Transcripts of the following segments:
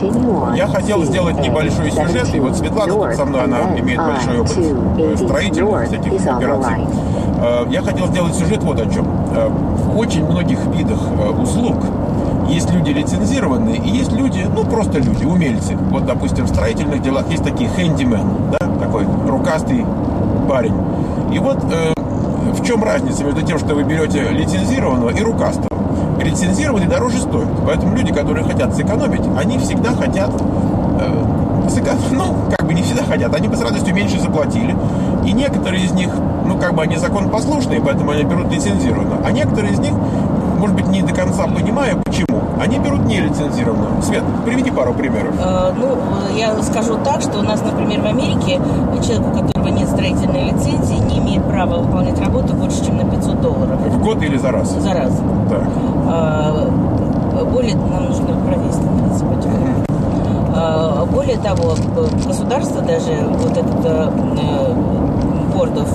Я хотел сделать небольшой сюжет, и вот Светлана тут со мной, она имеет большой опыт строительных всяких операций. Я хотел сделать сюжет вот о чем. В очень многих видах услуг есть люди лицензированные, и есть люди, ну просто люди, умельцы. Вот, допустим, в строительных делах есть такие хэндимен, да, такой рукастый парень. И вот в чем разница между тем, что вы берете лицензированного и рукастого? Лицензированный дороже стоит. Поэтому люди, которые хотят сэкономить, они всегда хотят ну, как бы не всегда хотят, они бы с радостью меньше заплатили. И некоторые из них, ну, как бы они законопослушные, поэтому они берут лицензированно. А некоторые из них, может быть, не до конца понимая, почему, они берут нелицензированно. Свет, приведи пару примеров. Я скажу так, что у нас, например, в Америке человек, у которого нет строительной лицензии, не имеет права выполнять работу больше, чем на $500. В год или за раз? За раз. Так. Нам нужно провести, в принципе, более того, государство даже, вот этот Board of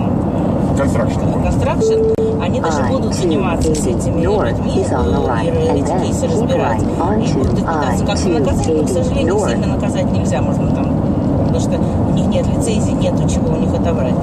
Construction, они даже будут заниматься с этими людьми, и эти кейсы разбирать, и будут их пытаться как-то наказать, но, к сожалению, сильно наказать нельзя, можно там, потому что у них нет лицензии, нету чего у них отобрать.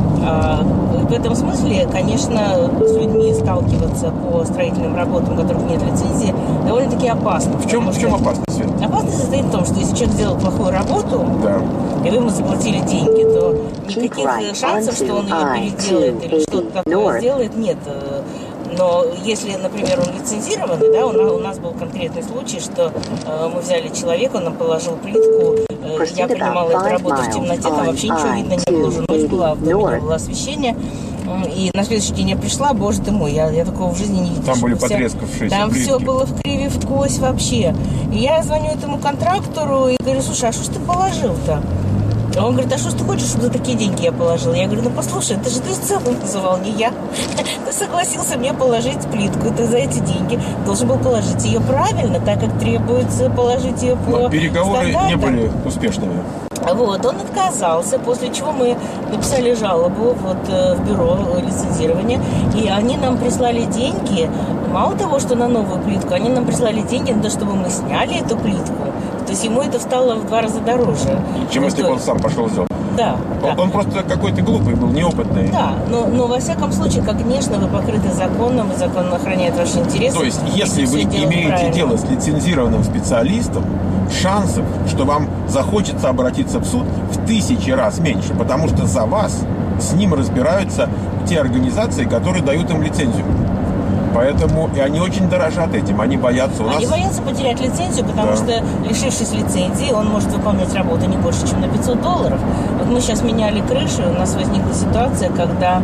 В этом смысле, конечно, с людьми сталкиваться по строительным работам, у которых нет лицензии, довольно-таки опасно. В чем опасность, Свет? Опасность состоит в том, что если человек сделал плохую работу, да, и вы ему заплатили деньги, то никаких шансов, что он ее переделает или что-то такое сделает, нет. Но если, например, он лицензированный, да, у нас был конкретный случай, что мы взяли человека, он нам положил плитку, я принимала эту работу в темноте, там вообще ничего видно не было, уже ночь была, в доме не было освещения. И на следующий день я пришла, боже ты мой, я такого в жизни не видела. Там были потрескавшиеся Там плитки. все было в криве, в кость вообще. И я звоню этому контрактору и говорю, слушай, а что ж ты положил-то? Он говорит, а что ж ты хочешь, чтобы за такие деньги я положила? Я говорю, ну послушай, это же ты цену называл, не я. Ты согласился мне положить плитку, и ты за эти деньги должен был положить ее правильно, так как требуется положить ее по Но переговоры стандартам. Не были успешными. Вот, он отказался, после чего мы написали жалобу в бюро лицензирования, и они нам прислали деньги, мало того, что на новую плитку, они нам прислали деньги на то, чтобы мы сняли эту плитку, то есть ему это стало в 2 раза дороже. Чем если бы он сам пошел сделать? Да. Он просто какой-то глупый был, неопытный. Да, но во всяком случае, конечно, вы покрыты законом, и закон охраняет ваши интересы. То есть, если вы имеете дело с лицензированным специалистом, шансов, что вам захочется обратиться в суд, в 1000 раз меньше, потому что за вас с ним разбираются те организации, которые дают им лицензию. Поэтому и они очень дорожат этим, они боятся. Они боятся потерять лицензию, потому что, лишившись лицензии, он может выполнять работу не больше, чем на $500. Вот мы сейчас меняли крышу, у нас возникла ситуация, когда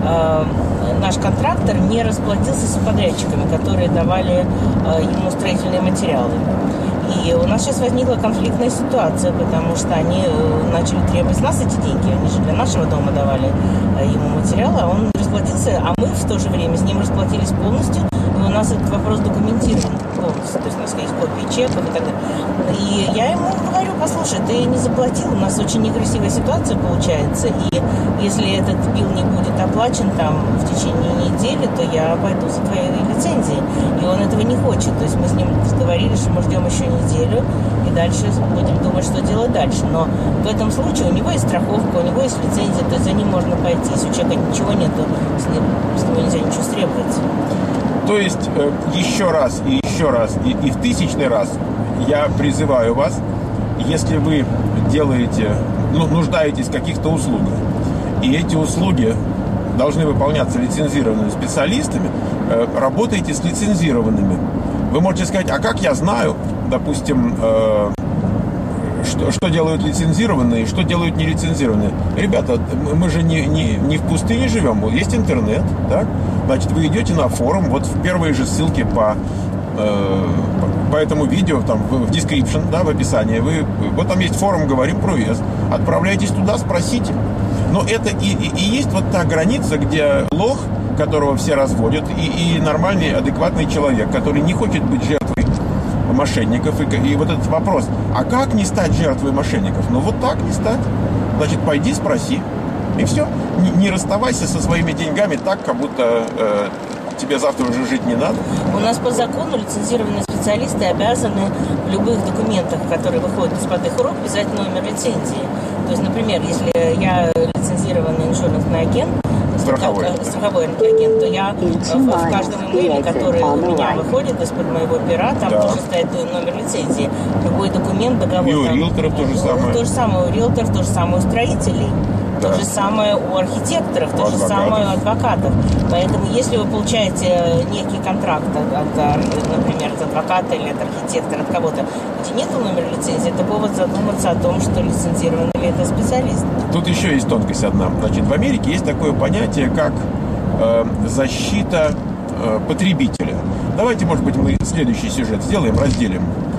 наш контрактор не расплатился с подрядчиками, которые давали ему строительные материалы. И у нас сейчас возникла конфликтная ситуация, потому что они начали требовать с нас эти деньги. Они же для нашего дома давали ему материалы, а он расплатился, а мы в то же время с ним расплатились полностью. И у нас этот вопрос документирован полностью. То есть у нас есть копии чеков и так далее. И я ему говорю, послушай, ты не заплатил, у нас очень некрасивая ситуация получается. И если этот билл не будет оплачен там в течение недели, то я пойду за твоей лицензией. И он этого не хочет. То есть мы с ним договорились, что мы ждем еще неделю, и дальше будем думать, что делать дальше. Но в этом случае у него есть страховка, у него есть лицензия, то есть за ним можно пойти, если у человека ничего нету, с него нельзя ничего стребовать. То есть еще раз, и в 1000-й раз я призываю вас, если вы делаете, нуждаетесь в каких-то услугах, и эти услуги должны выполняться лицензированными специалистами, работайте с лицензированными. Вы можете сказать, а как я знаю, допустим, что делают лицензированные, что делают нелицензированные? Ребята, мы же не в пустыне живем, есть интернет, так? Значит, вы идете на форум, вот в первые же ссылки по этому видео, там, в description, да, в описании, вот там есть форум «Говорим про ЕС», отправляйтесь туда, спросите. Но это и есть вот та граница, где лох, которого все разводят, и нормальный, адекватный человек, который не хочет быть жертвой мошенников. И вот этот вопрос, а как не стать жертвой мошенников? Ну вот так не стать. Значит, пойди спроси. И все. Не расставайся со своими деньгами так, как будто тебе завтра уже жить не надо? У нас по закону лицензированные специалисты обязаны в любых документах, которые выходят из-под их рук, писать номер лицензии. То есть, например, если я лицензированный иншурансный агент, страховой агент, то я в каждом имейле, который у меня выходит из-под моего пера, там тоже стоит номер лицензии. Любой документ, договор. И у риэлторов то же самое. То же самое у риэлторов, то же самое у строителей. То же самое у архитекторов, то же самое у адвокатов. Поэтому, если вы получаете некий контракт, например, от адвоката или от архитектора, от кого-то, где нет номера лицензии, это повод задуматься о том, что лицензированный ли это специалист. Тут еще есть тонкость одна. Значит, в Америке есть такое понятие, как защита потребителя. Давайте, может быть, мы следующий сюжет сделаем, разделим.